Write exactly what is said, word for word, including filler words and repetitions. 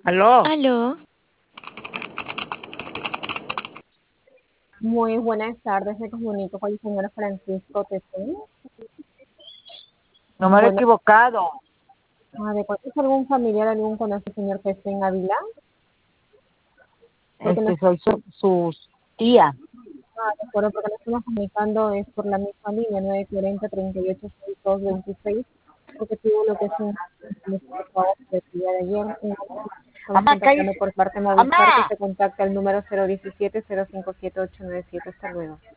Aló, Aló, Muy buenas tardes, me comunico con el señor Francisco Tesén. número Bueno, equivocado. ah, ¿de cuánto es algún familiar, algún conocido señor Tesén Ávila? Porque nos, Este, soy su, su tía. ah, de acuerdo, porque nos estamos comunicando es por la misma línea, nueve cuatro cero, treinta y ocho, sesenta y dos, veintiséis, porque tuvo lo que es un por favor, del día de ayer. Y estamos Amá, contactando cállese. por parte de Movistar, que Amá, se contacta al número cero uno siete, cero cinco siete, ocho nueve siete. Hasta luego.